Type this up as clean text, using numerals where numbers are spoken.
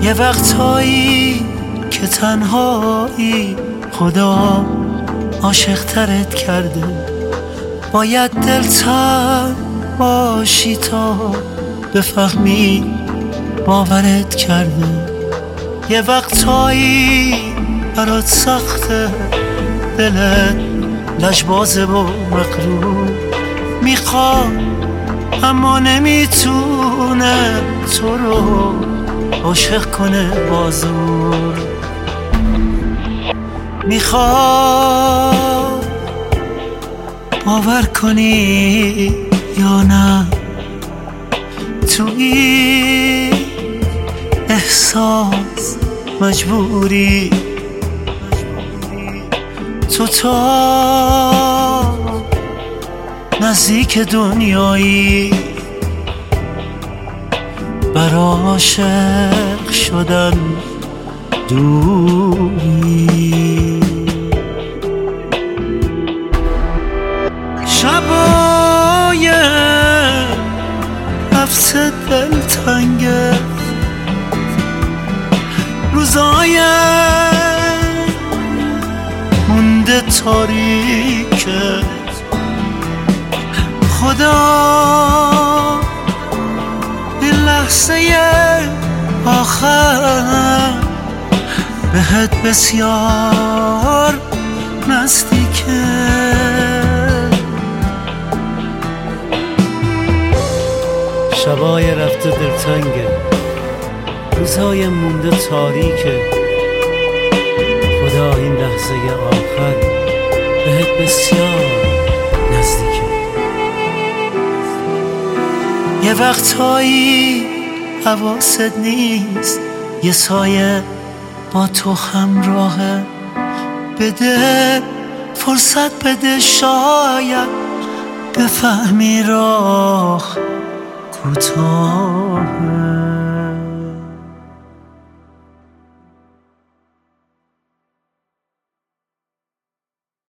یه وقتایی که تنهایی خدا عاشق ترت کرده، باید دلتنگ باشی تا بفهمی باورت کرده. یه وقتایی برات سخته، دلت لجبازه و مغرور، میخواد اما نمیتونه تو رو عاشق کنه بازور. میخواد باور کنی یا نه، تو این احساس مجبوری، تو تا نزدیک دنیایی برا عاشق شدن دوری. شبای نفس دلتنگه، روزای مونده تاریکه، خدا این لحظه آخر بهت بسیار نزدیکه. شبای رفته دلتنگه، روزهای مونده تاریکه، خدا این لحظه آخر بهت بسیار نزدیکه. یه وقتایی حواست نیست، یه سایه با تو همراهه، بده فرصت بده، شاید بفهمی راه کوتاهه.